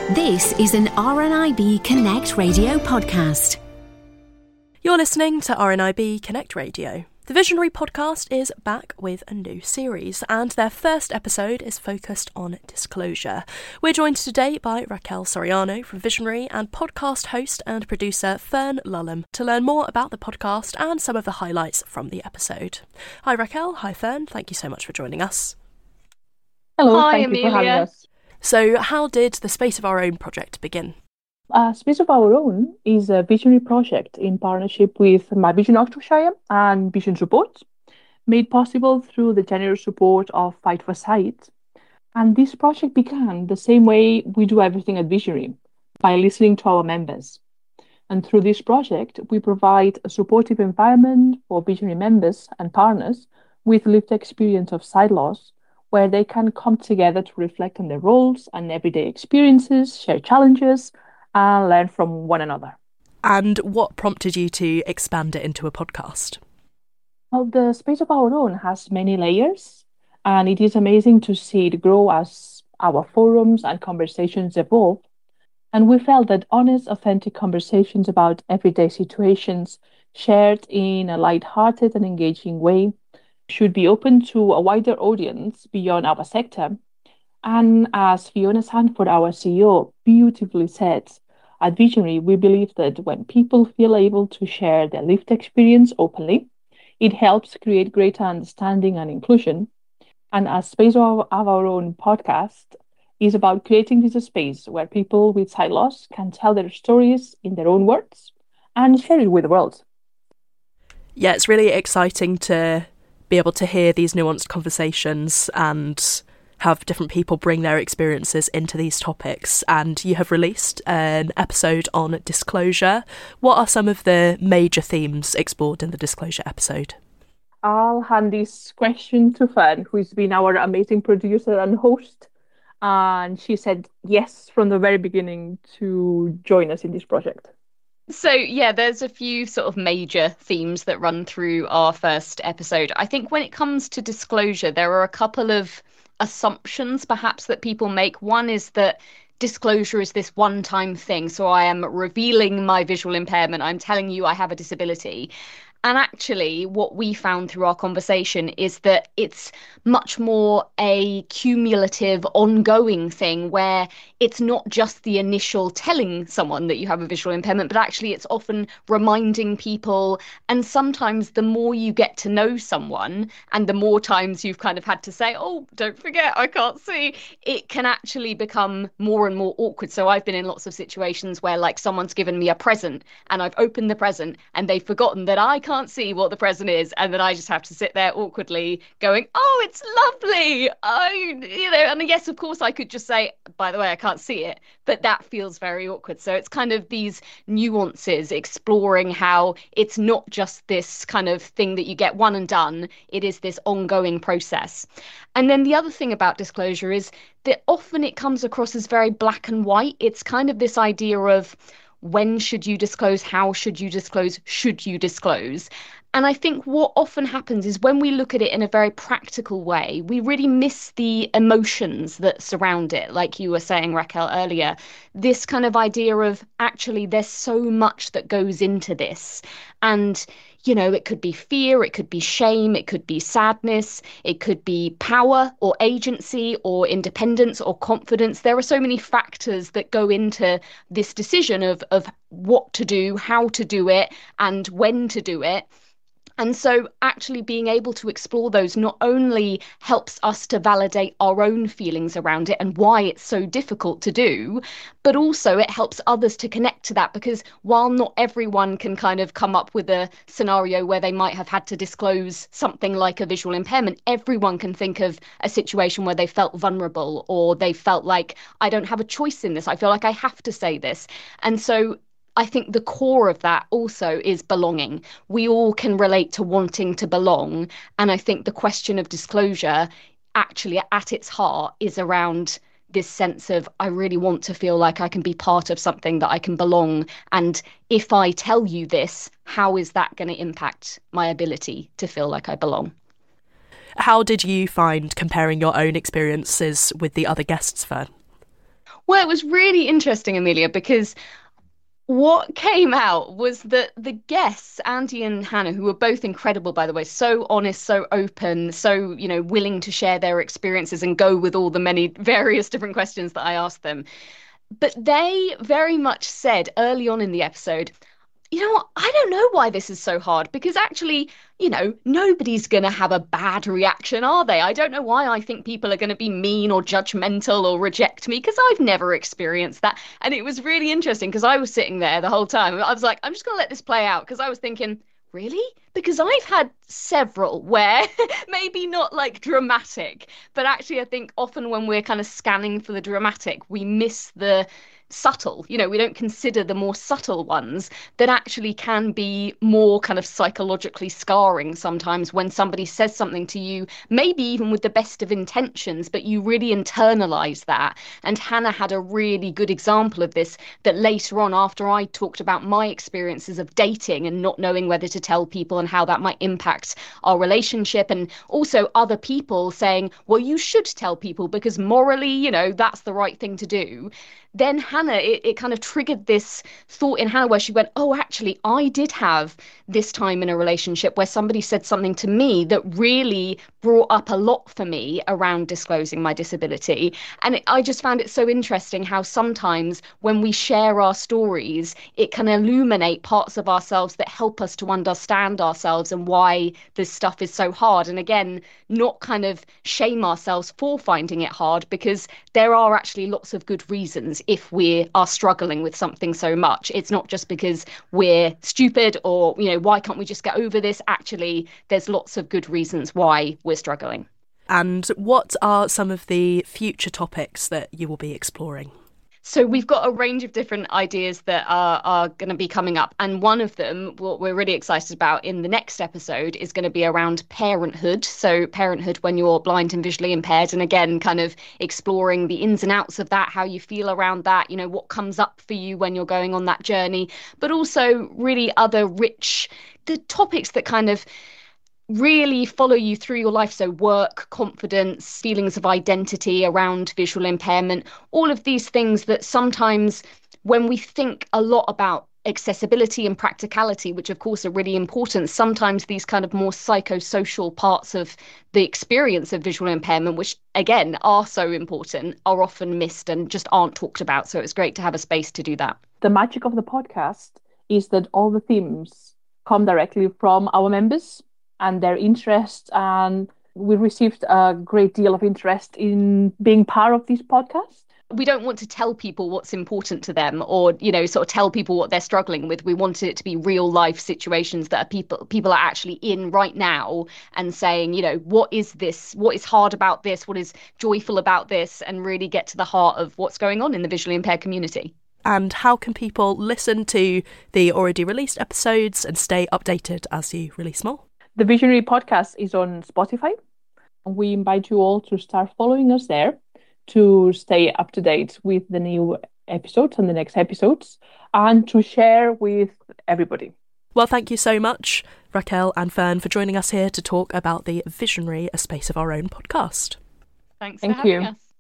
This is an RNIB Connect Radio podcast. You're listening to RNIB Connect Radio. The Visionary podcast is back with a new series, and their first episode is focused on disclosure. We're joined today by Raquel Soriano from Visionary and podcast host and producer Fern Lulham to learn more about the podcast and some of the highlights from the episode. Hi Raquel, hi Fern, thank you so much for joining us. Hello, hi, thank Amelia. you for having us. So how did the Space of Our Own project begin? Space of Our Own is a visionary project in partnership with My Vision Oxfordshire and Vision Support, made possible through the generous support of Fight for Sight. And this project began the same way we do everything at Visionary, by listening to our members. And through this project, we provide a supportive environment for Visionary members and partners with lived experience of sight loss, where they can come together to reflect on their roles and everyday experiences, share challenges, and learn from one another. And what prompted you to expand it into a podcast? Well, the Space of Our Own has many layers, and it is amazing to see it grow as our forums and conversations evolve. And we felt that honest, authentic conversations about everyday situations shared in a light-hearted and engaging way should be open to a wider audience beyond our sector. And as Fiona Sanford, our CEO, beautifully said, at Visionary, we believe that when people feel able to share their lived experience openly, it helps create greater understanding and inclusion. And as Space of Our Own podcast is about creating this space where people with sight loss can tell their stories in their own words and share it with the world. Yeah, it's really exciting to be able to hear these nuanced conversations and have different people bring their experiences into these topics. And you have released an episode on disclosure. What are some of the major themes explored in the disclosure episode? I'll hand this question to Fern, who's been our amazing producer and host. And she said yes from the very beginning to join us in this project. So, yeah, there's a few sort of major themes that run through our first episode. I think when it comes to disclosure, there are a couple of assumptions perhaps that people make. One is that disclosure is this one-time thing. So I am revealing my visual impairment. I'm telling you I have a disability. And actually, what we found through our conversation is that it's much more a cumulative, ongoing thing where it's not just the initial telling someone that you have a visual impairment, but actually it's often reminding people. And sometimes the more you get to know someone and the more times you've kind of had to say, oh, don't forget, I can't see, it can actually become more and more awkward. So I've been in lots of situations where like someone's given me a present and I've opened the present and they've forgotten that I can't see what the present is, and then I just have to sit there awkwardly going, oh, it's lovely, and yes, of course I could just say, by the way, I can't see it, but that feels very awkward. So it's kind of these nuances, exploring how it's not just this kind of thing that you get one and done, it is this ongoing process. And then the other thing about disclosure is that often it comes across as very black and white. It's kind of this idea of when should you disclose? How should you disclose? Should you disclose? And I think what often happens is when we look at it in a very practical way, we really miss the emotions that surround it. Like you were saying, Raquel, earlier, this kind of idea of actually there's so much that goes into this. And you know, it could be fear, it could be shame, it could be sadness, it could be power or agency or independence or confidence. There are so many factors that go into this decision of what to do, how to do it, and when to do it. And so actually being able to explore those not only helps us to validate our own feelings around it and why it's so difficult to do, but also it helps others to connect to that, because while not everyone can kind of come up with a scenario where they might have had to disclose something like a visual impairment, everyone can think of a situation where they felt vulnerable or they felt like, I don't have a choice in this, I feel like I have to say this. And so I think the core of that also is belonging. We all can relate to wanting to belong. And I think the question of disclosure actually at its heart is around this sense of, I really want to feel like I can be part of something, that I can belong. And if I tell you this, how is that going to impact my ability to feel like I belong? How did you find comparing your own experiences with the other guests, Fern? Well, it was really interesting, Amelia, because what came out was that the guests, Andy and Hannah, who were both incredible, by the way, so honest, so open, so, willing to share their experiences and go with all the many various different questions that I asked them. But they very much said early on in the episode, you know what, I don't know why this is so hard, because actually, nobody's going to have a bad reaction, are they? I don't know why I think people are going to be mean or judgmental or reject me, because I've never experienced that. And it was really interesting because I was sitting there the whole time. I was like, I'm just going to let this play out, because I was thinking, really? Because I've had several where maybe not like dramatic, but actually I think often when we're kind of scanning for the dramatic, we miss the subtle. We don't consider the more subtle ones that actually can be more kind of psychologically scarring sometimes, when somebody says something to you, maybe even with the best of intentions, but you really internalize that. And Hannah had a really good example of this, that later on, after I talked about my experiences of dating and not knowing whether to tell people and how that might impact our relationship, and also other people saying, well, you should tell people because morally, that's the right thing to do. Then Hannah, it kind of triggered this thought in Hannah where she went, oh, actually, I did have this time in a relationship where somebody said something to me that really brought up a lot for me around disclosing my disability. And I just found it so interesting how sometimes when we share our stories, it can illuminate parts of ourselves that help us to understand ourselves and why this stuff is so hard. And again, not kind of shame ourselves for finding it hard, because there are actually lots of good reasons if we are struggling with something so much. It's not just because we're stupid or, why can't we just get over this? Actually, there's lots of good reasons why we're struggling. And what are some of the future topics that you will be exploring? So we've got a range of different ideas that are going to be coming up. And one of them, what we're really excited about in the next episode, is going to be around parenthood. So parenthood when you're blind and visually impaired. And again, kind of exploring the ins and outs of that, how you feel around that, what comes up for you when you're going on that journey. But also really other rich, the topics that kind of really follow you through your life. So work, confidence, feelings of identity around visual impairment, all of these things that sometimes when we think a lot about accessibility and practicality, which of course are really important, sometimes these kind of more psychosocial parts of the experience of visual impairment, which again are so important, are often missed and just aren't talked about. So it's great to have a space to do that. The magic of the podcast is that all the themes come directly from our members and their interest, and we received a great deal of interest in being part of this podcast. We don't want to tell people what's important to them or, sort of tell people what they're struggling with. We want it to be real life situations that are people are actually in right now and saying, what is this? What is hard about this? What is joyful about this? And really get to the heart of what's going on in the visually impaired community. And how can people listen to the already released episodes and stay updated as you release more? The Visionary Podcast is on Spotify. We invite you all to start following us there to stay up to date with the new episodes and the next episodes, and to share with everybody. Well, thank you so much, Raquel and Fern, for joining us here to talk about the Visionary A Space of Our Own podcast. Thanks for having us.